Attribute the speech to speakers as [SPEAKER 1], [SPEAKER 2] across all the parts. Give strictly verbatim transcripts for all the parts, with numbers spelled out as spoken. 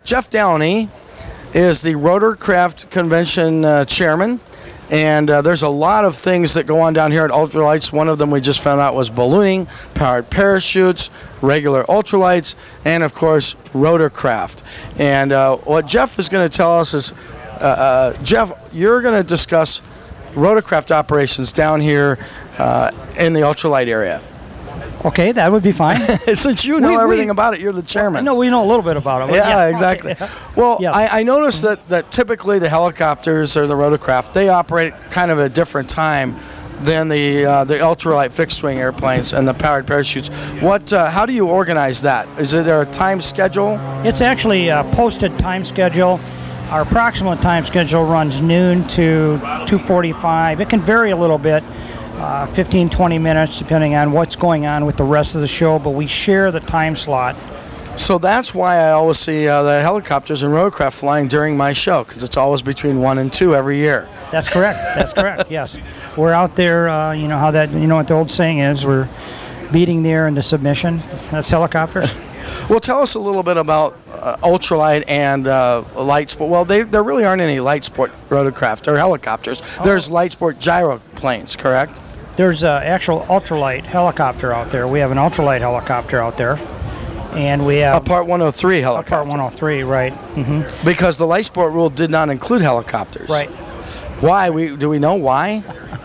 [SPEAKER 1] Jeff Downey is the Rotorcraft Convention uh, chairman. And uh, there's a lot of things that go on down here at Ultralights. One of them we just found out was ballooning, powered parachutes, regular ultralights, and of course Rotorcraft. And uh, what Jeff is going to tell us is, uh, uh, Jeff, you're going to discuss Rotorcraft operations down here uh, in the ultralight area.
[SPEAKER 2] Okay, that would be fine.
[SPEAKER 1] Since you know
[SPEAKER 2] we,
[SPEAKER 1] everything
[SPEAKER 2] we,
[SPEAKER 1] about it, you're the chairman.
[SPEAKER 2] No, we know a little bit about it.
[SPEAKER 1] Yeah,
[SPEAKER 2] yeah,
[SPEAKER 1] exactly.
[SPEAKER 2] Okay.
[SPEAKER 1] Well,
[SPEAKER 2] yes.
[SPEAKER 1] I, I noticed that, that typically the helicopters or the rotorcraft, they operate kind of a different time than the uh, the ultralight fixed-wing airplanes and the powered parachutes. What? Uh, how do you organize that? Is there a time schedule?
[SPEAKER 2] It's actually a posted time schedule. Our approximate time schedule runs noon to two forty-five. It can vary a little bit. Uh, fifteen, twenty minutes, depending on what's going on with the rest of the show, but we share the time slot.
[SPEAKER 1] So that's why I always see uh, the helicopters and rotorcraft flying during my show, because it's always between one and two every year.
[SPEAKER 2] That's correct. That's correct. Yes, we're out there. Uh, you know how that. You know what the old saying is. We're beating the air into submission. That's helicopters.
[SPEAKER 1] Well, tell us a little bit about uh, ultralight and uh, light sport. Well, they, there really aren't any light sport rotorcraft or helicopters.
[SPEAKER 2] Oh.
[SPEAKER 1] There's light sport gyroplanes, correct?
[SPEAKER 2] There's an actual ultralight helicopter out there. We have an ultralight helicopter out there, and we have
[SPEAKER 1] a Part one oh three helicopter.
[SPEAKER 2] A Part one oh three, right? Mm-hmm.
[SPEAKER 1] Because the light sport rule did not include helicopters.
[SPEAKER 2] Right.
[SPEAKER 1] Why? We do we know why?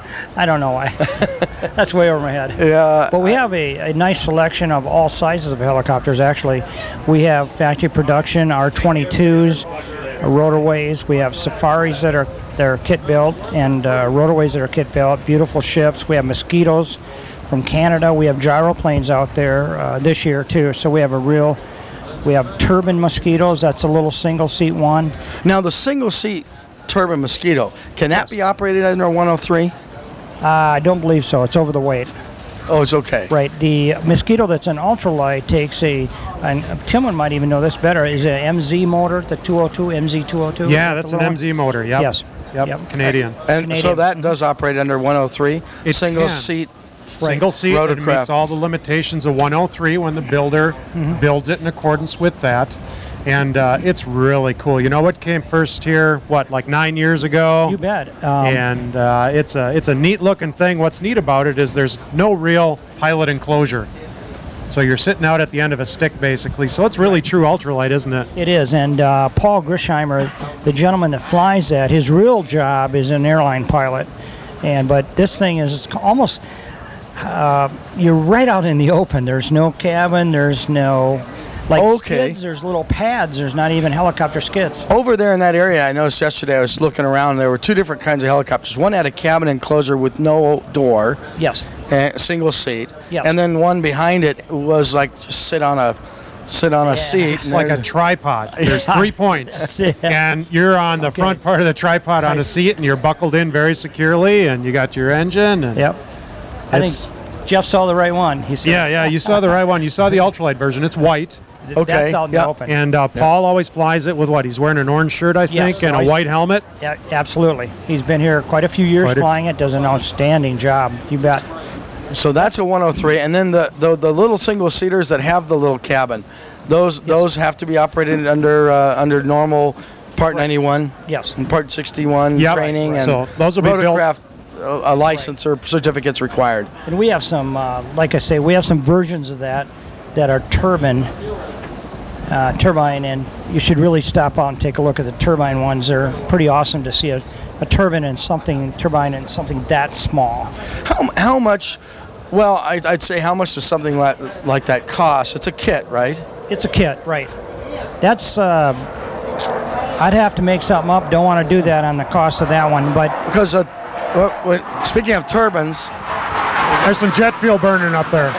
[SPEAKER 2] I don't know why. That's way over my head.
[SPEAKER 1] Yeah.
[SPEAKER 2] But we have a, a nice selection of all sizes of helicopters. Actually, we have factory production R twenty-twos, rotorways. We have Safaris that are they're kit built, and uh, rotorways that are kit built. Beautiful ships. We have Mosquitoes from Canada. We have gyroplanes out there uh, this year too. So we have a real. We have turbine Mosquitoes. That's a little single seat one.
[SPEAKER 1] Now the single seat turbine Mosquito, can that
[SPEAKER 2] Yes.
[SPEAKER 1] be operated under one oh three?
[SPEAKER 2] Uh, I don't believe so. It's over the weight.
[SPEAKER 1] Oh, it's okay.
[SPEAKER 2] Right. The Mosquito that's an ultralight takes a, and Tim might even know this better, is an M Z motor, the two oh two, M Z two oh two.
[SPEAKER 3] Yeah, that's an M Z motor. Yep.
[SPEAKER 2] Yes.
[SPEAKER 3] Yep.
[SPEAKER 2] Yep.
[SPEAKER 3] Canadian.
[SPEAKER 1] And
[SPEAKER 2] Canadian.
[SPEAKER 1] so that does operate under one oh three,
[SPEAKER 3] It
[SPEAKER 1] single
[SPEAKER 3] can.
[SPEAKER 1] seat.
[SPEAKER 3] Single seat. It
[SPEAKER 1] Rotorcraft.
[SPEAKER 3] meets all the limitations of one oh three when the builder
[SPEAKER 2] Mm-hmm.
[SPEAKER 3] builds it in accordance with that. And uh, it's really cool. You know what came first here? What, like nine years ago?
[SPEAKER 2] You bet. Um,
[SPEAKER 3] and uh, it's a it's a neat looking thing. What's neat about it is there's no real pilot enclosure. So you're sitting out at the end of a stick, basically. So it's really true ultralight, isn't it?
[SPEAKER 2] It is. And uh, Paul Grisheimer, the gentleman that flies that, his real job is an airline pilot. And but this thing is almost, uh, you're right out in the open. There's no cabin. There's no, like
[SPEAKER 1] Okay.
[SPEAKER 2] skids. There's little pads. There's not even helicopter skids.
[SPEAKER 1] Over there in that area, I noticed yesterday, I was looking around, there were two different kinds of helicopters. One had a cabin enclosure with no door,
[SPEAKER 2] Yes.
[SPEAKER 1] and single seat.
[SPEAKER 2] Yeah.
[SPEAKER 1] And then one behind it was like just sit on a sit on a seat.
[SPEAKER 3] It's
[SPEAKER 1] and
[SPEAKER 3] like a
[SPEAKER 1] there's-
[SPEAKER 3] tripod. There's three points.
[SPEAKER 2] Yeah.
[SPEAKER 3] And you're on the
[SPEAKER 2] Okay.
[SPEAKER 3] front part of the tripod on a
[SPEAKER 2] Right.
[SPEAKER 3] seat, and you're buckled in very securely, and you got your engine. And
[SPEAKER 2] Yep. I
[SPEAKER 3] It's-
[SPEAKER 2] think Jeff saw the right one. He said,
[SPEAKER 3] Yeah, yeah, you saw the right one. You saw the ultralight version. It's white.
[SPEAKER 2] th-
[SPEAKER 1] Okay,
[SPEAKER 2] that's out in
[SPEAKER 1] yeah.
[SPEAKER 2] the open.
[SPEAKER 3] And uh, Paul always flies it with what? He's wearing an orange shirt, I
[SPEAKER 2] Yes,
[SPEAKER 3] think, and a
[SPEAKER 2] always-
[SPEAKER 3] white helmet.
[SPEAKER 2] Yeah, absolutely. He's been here quite a few years
[SPEAKER 3] Quite a-
[SPEAKER 2] flying it. Does an outstanding job. You bet.
[SPEAKER 1] So that's a one oh three, and then the, the the little single seaters that have the little cabin, those those have to be operated under uh, under normal Part ninety-one
[SPEAKER 2] Yes.
[SPEAKER 1] and Part sixty-one
[SPEAKER 3] Yep.
[SPEAKER 1] training, and
[SPEAKER 3] So those will be built-
[SPEAKER 1] rotorcraft uh, a license or certificates required.
[SPEAKER 2] And we have some, uh, like I say, we have some versions of that that are turbine, uh, turbine, and you should really stop out and take a look at the turbine ones. They're pretty awesome to see a, a turbine and something turbine and something that small.
[SPEAKER 1] How how much? Well, I, I'd say how much does something like like that cost? It's a kit, right?
[SPEAKER 2] It's a kit, right? That's. Uh, I'd have to make something up. Don't want to do that on the cost of that one, but
[SPEAKER 1] Because uh, well, well, speaking of turbines,
[SPEAKER 3] There's some jet fuel burning up there.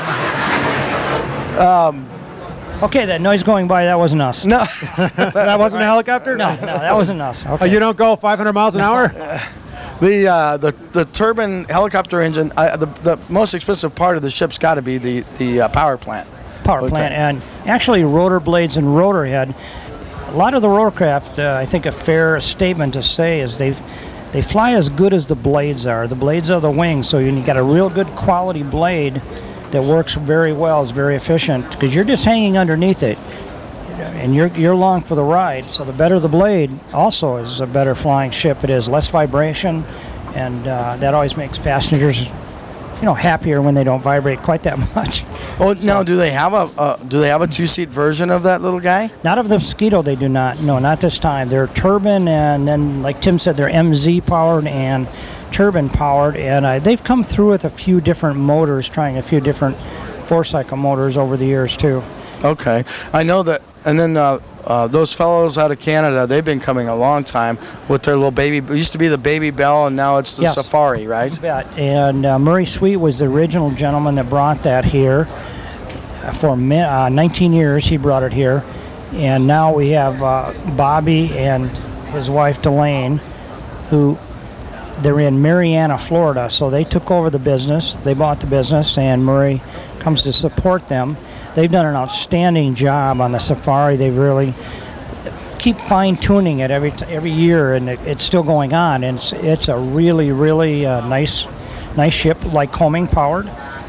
[SPEAKER 2] okay, that noise going by, that wasn't us.
[SPEAKER 1] no,
[SPEAKER 3] That wasn't a helicopter?
[SPEAKER 2] No, no, that wasn't us.
[SPEAKER 3] Oh,
[SPEAKER 2] Okay.
[SPEAKER 3] you don't go five hundred miles an hour?
[SPEAKER 1] the uh, the the turbine helicopter engine. Uh, the the most expensive part of the ship's got to be the the uh, power plant.
[SPEAKER 2] Power
[SPEAKER 1] What's
[SPEAKER 2] plant,
[SPEAKER 1] that?
[SPEAKER 2] and actually rotor blades and rotor head. A lot of the rotorcraft, uh, I think a fair statement to say is they they fly as good as the blades are. The blades are the wings, so you got a real good quality blade that works very well, is very efficient, because you're just hanging underneath it. and you're you're along for the ride. So the better the blade, also is a better flying ship. It is less vibration, and uh, that always makes passengers, you know, happier when they don't vibrate quite that much.
[SPEAKER 1] Oh, now do they have a uh, do they have a two-seat version of that little guy?
[SPEAKER 2] Not of the Mosquito, they do not. No, not this time. They're turbine, and then, like Tim said, they're M Z powered and turbine powered, and uh, they've come through with a few different motors, trying a few different four-cycle motors over the years too.
[SPEAKER 1] Okay, I know that. And then uh, uh, those fellows out of Canada, they've been coming a long time with their little baby. It used to be the Baby Bell, and now it's the
[SPEAKER 2] Yes.
[SPEAKER 1] Safari, right?
[SPEAKER 2] You bet. And uh, Murray Sweet was the original gentleman that brought that here. For mi- uh, nineteen years, he brought it here. And now we have uh, Bobby and his wife, Delane, who they're in Marianna, Florida. So they took over the business. They bought the business, and Murray comes to support them. They've done an outstanding job on the Safari. They really keep fine-tuning it every t- every year, and it, it's still going on. And it's, it's a really, really uh, nice nice ship, like Combing powered.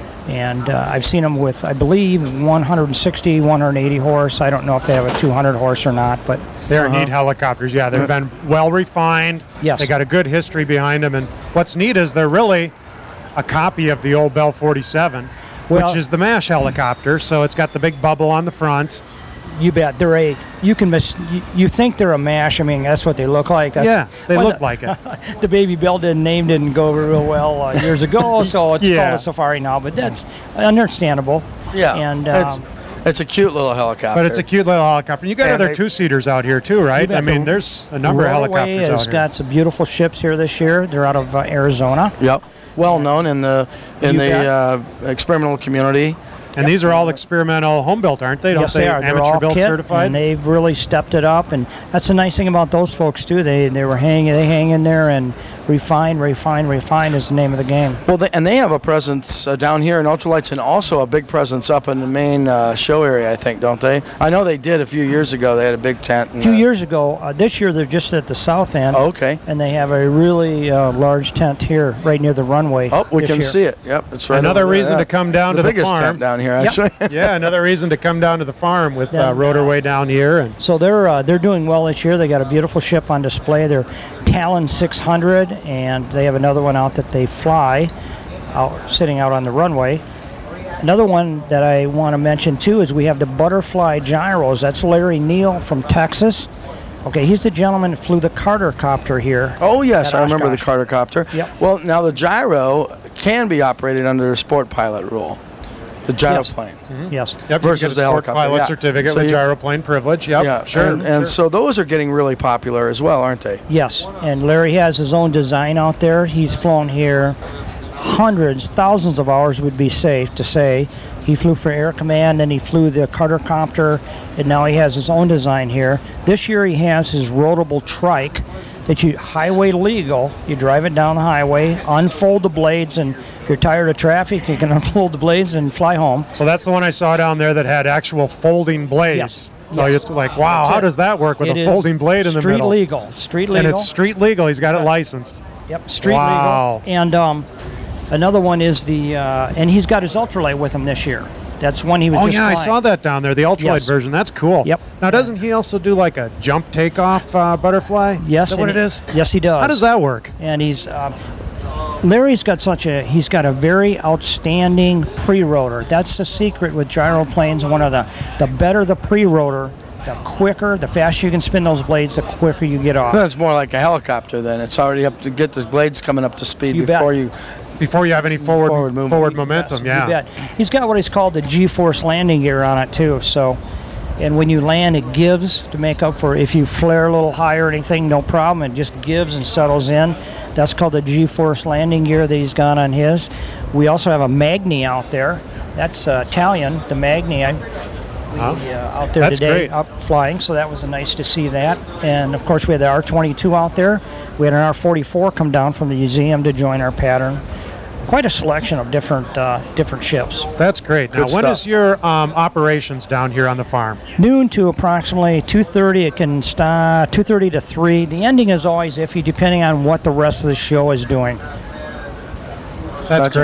[SPEAKER 2] And uh, I've seen them with, I believe, one sixty, one eighty horse. I don't know if they have a two hundred horse or not, but
[SPEAKER 3] They're
[SPEAKER 1] Uh-huh.
[SPEAKER 3] neat helicopters. Yeah, they've been well refined.
[SPEAKER 2] Yes.
[SPEAKER 3] They got a good history behind them. And what's neat is they're really a copy of the old Bell forty-seven,
[SPEAKER 2] Well-
[SPEAKER 3] which is the MASH helicopter. So it's got the big bubble on the front.
[SPEAKER 2] you bet. They're a, you can miss, you, you think they're a MASH. I mean, that's what they look like. That's,
[SPEAKER 3] Yeah, they
[SPEAKER 2] well,
[SPEAKER 3] look
[SPEAKER 2] the-
[SPEAKER 3] like it.
[SPEAKER 2] The Baby Bell didn't, name didn't go real well uh, years ago, so it's
[SPEAKER 3] Yeah.
[SPEAKER 2] called a Safari now, but that's understandable.
[SPEAKER 1] Yeah.
[SPEAKER 2] And
[SPEAKER 1] it's,
[SPEAKER 2] um,
[SPEAKER 1] it's a cute little helicopter.
[SPEAKER 3] But it's a cute little helicopter. You got
[SPEAKER 1] And
[SPEAKER 3] other
[SPEAKER 1] they-
[SPEAKER 3] two-seaters out here too, right?
[SPEAKER 2] bet
[SPEAKER 3] I mean,
[SPEAKER 2] the
[SPEAKER 3] there's a number of
[SPEAKER 2] Rotorway
[SPEAKER 3] helicopters
[SPEAKER 2] has
[SPEAKER 3] out here.
[SPEAKER 2] got some beautiful ships here this year. They're out of uh, Arizona.
[SPEAKER 1] Yep. Well known in the in
[SPEAKER 2] You
[SPEAKER 1] the
[SPEAKER 2] bet.
[SPEAKER 1] uh, experimental community.
[SPEAKER 3] And these are all experimental home built, aren't they? Don't
[SPEAKER 2] Yes,
[SPEAKER 3] they?
[SPEAKER 2] they are. They're
[SPEAKER 3] Amateur
[SPEAKER 2] all
[SPEAKER 3] built
[SPEAKER 2] kit,
[SPEAKER 3] certified.
[SPEAKER 2] and they've really stepped it up. And that's the nice thing about those folks too. They they were hanging, they hang in there and refine, refine, refine is the name of the game.
[SPEAKER 1] Well, they, and they have a presence uh, down here in Ultralights, and also a big presence up in the main uh, show area, I think, don't they? I know they did a few years ago. They had a big tent.
[SPEAKER 2] A few years ago, uh, this year they're just at the south end.
[SPEAKER 1] Oh, okay.
[SPEAKER 2] And they have a really uh, large tent here, right near the runway.
[SPEAKER 1] Oh, we
[SPEAKER 2] this
[SPEAKER 1] can
[SPEAKER 2] year.
[SPEAKER 1] see it. Yep, it's right.
[SPEAKER 3] Another
[SPEAKER 1] over there,
[SPEAKER 3] reason
[SPEAKER 1] yeah.
[SPEAKER 3] to come down
[SPEAKER 1] It's
[SPEAKER 3] to the
[SPEAKER 1] biggest
[SPEAKER 3] farm.
[SPEAKER 1] tent down here,
[SPEAKER 2] Yep.
[SPEAKER 1] actually.
[SPEAKER 3] Yeah, another reason to come down to the farm with uh,
[SPEAKER 2] Then,
[SPEAKER 3] Rotorway down here. And
[SPEAKER 2] So they're uh, they're doing well this year. They got a beautiful ship on display. They're Talon six hundred, and they have another one out that they fly, out sitting out on the runway. Another one that I want to mention too is we have the Butterfly gyros. That's Larry Neal from Texas. Okay, he's the gentleman that flew the Carter copter here.
[SPEAKER 1] Oh, yes,
[SPEAKER 2] At
[SPEAKER 1] I remember the
[SPEAKER 2] Oshkosh.
[SPEAKER 1] Carter copter.
[SPEAKER 2] Yep.
[SPEAKER 1] Well, now the gyro can be operated under a sport pilot rule, the gyroplane.
[SPEAKER 2] Yes.
[SPEAKER 3] yep,
[SPEAKER 1] versus
[SPEAKER 3] you get a
[SPEAKER 1] the
[SPEAKER 3] sport
[SPEAKER 1] helicopter,
[SPEAKER 3] pilot
[SPEAKER 1] yeah.
[SPEAKER 3] certificate
[SPEAKER 1] So
[SPEAKER 3] with
[SPEAKER 1] you-
[SPEAKER 3] gyroplane privilege. Yep,
[SPEAKER 1] Yeah,
[SPEAKER 3] sure.
[SPEAKER 1] And, and
[SPEAKER 3] sure.
[SPEAKER 1] so those are getting really popular as well, aren't they?
[SPEAKER 2] Yes, and Larry has his own design out there. He's flown here hundreds, thousands of hours would be safe to say. He flew for Air Command, then he flew the Carter copter, and now he has his own design here. This year he has his rotable trike that you highway legal. You drive it down the highway, unfold the blades, and if you're tired of traffic, you can unfold the blades and fly home.
[SPEAKER 3] So that's the one I saw down there that had actual folding blades.
[SPEAKER 2] Yes.
[SPEAKER 3] So
[SPEAKER 2] Yes.
[SPEAKER 3] it's like, wow,
[SPEAKER 2] That's
[SPEAKER 3] how
[SPEAKER 2] it.
[SPEAKER 3] does that work with
[SPEAKER 2] It
[SPEAKER 3] a
[SPEAKER 2] is
[SPEAKER 3] folding blade in the
[SPEAKER 2] street
[SPEAKER 3] middle?
[SPEAKER 2] legal. Street legal.
[SPEAKER 3] And it's street legal. He's got it licensed.
[SPEAKER 2] Yep, street
[SPEAKER 3] Wow.
[SPEAKER 2] legal. And um, another one is the, uh, and he's got his ultralight with him this year. That's one he was
[SPEAKER 3] Oh
[SPEAKER 2] just
[SPEAKER 3] yeah, I
[SPEAKER 2] flying.
[SPEAKER 3] saw that down there, the ultralight
[SPEAKER 2] Yes.
[SPEAKER 3] version. That's cool.
[SPEAKER 2] Yep.
[SPEAKER 3] Now, doesn't he also do like a jump takeoff uh, butterfly?
[SPEAKER 2] Yes,
[SPEAKER 3] Is that what
[SPEAKER 2] and
[SPEAKER 3] it is?
[SPEAKER 2] Yes, he does.
[SPEAKER 3] How does that work?
[SPEAKER 2] And he's uh, Larry's got such a he's got a very outstanding pre-rotor. That's the secret with gyroplanes. One of the the better the pre-rotor, the quicker, the faster you can spin those blades, the quicker you get off.
[SPEAKER 1] That's more like a helicopter then. It's already up to get the blades coming up to speed
[SPEAKER 2] You bet.
[SPEAKER 1] before you.
[SPEAKER 3] Before you have any forward
[SPEAKER 1] Forward
[SPEAKER 3] forward,
[SPEAKER 1] movement.
[SPEAKER 3] momentum,
[SPEAKER 2] You
[SPEAKER 3] yeah.
[SPEAKER 2] bet. He's got what is called the G-force landing gear on it too. So, and when you land, it gives to make up for if you flare a little higher or anything, no problem. It just gives and settles in. That's called the G-force landing gear that he's got on his. We also have a Magni out there. That's uh, Italian, the Magni. I, we,
[SPEAKER 3] Huh?
[SPEAKER 2] uh, out there
[SPEAKER 3] That's
[SPEAKER 2] today,
[SPEAKER 3] great.
[SPEAKER 2] up flying. So that was nice to see that. And of course, we had the R twenty-two out there. We had an R forty-four come down from the museum to join our pattern. Quite a selection of different uh, different ships.
[SPEAKER 3] That's great. Now,
[SPEAKER 1] Good
[SPEAKER 3] when
[SPEAKER 1] stuff.
[SPEAKER 3] is your um, operations down here on the farm?
[SPEAKER 2] Noon to approximately two thirty. It can start two thirty to three. The ending is always iffy, depending on what the rest of the show is doing.
[SPEAKER 3] That's
[SPEAKER 1] Gotcha.
[SPEAKER 3] great.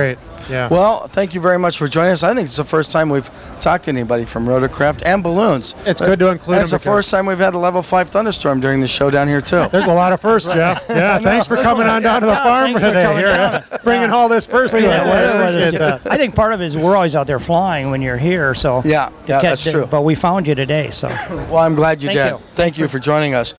[SPEAKER 3] Yeah.
[SPEAKER 1] Well, thank you very much for joining us. I think it's the first time we've talked to anybody from Rotorcraft and Balloons.
[SPEAKER 3] It's good to include
[SPEAKER 1] It's
[SPEAKER 3] them
[SPEAKER 1] the
[SPEAKER 3] because-
[SPEAKER 1] first time we've had a level five thunderstorm during the show down here too.
[SPEAKER 3] There's a lot of firsts, Jeff. Yeah, thanks for coming on down to the
[SPEAKER 2] Yeah,
[SPEAKER 3] farm
[SPEAKER 2] thanks for
[SPEAKER 3] today.
[SPEAKER 2] coming
[SPEAKER 3] Here,
[SPEAKER 2] down.
[SPEAKER 3] bringing all this first to
[SPEAKER 2] Yeah,
[SPEAKER 3] us.
[SPEAKER 2] whatever it is.
[SPEAKER 3] And, uh,
[SPEAKER 2] I think part of it is we're always out there flying when you're here. So
[SPEAKER 1] Yeah, yeah,
[SPEAKER 2] catch
[SPEAKER 1] that's
[SPEAKER 2] the-
[SPEAKER 1] true.
[SPEAKER 2] But we found you today, so.
[SPEAKER 1] Well, I'm glad you
[SPEAKER 2] Thank
[SPEAKER 1] did.
[SPEAKER 2] you.
[SPEAKER 1] Thank you for joining us.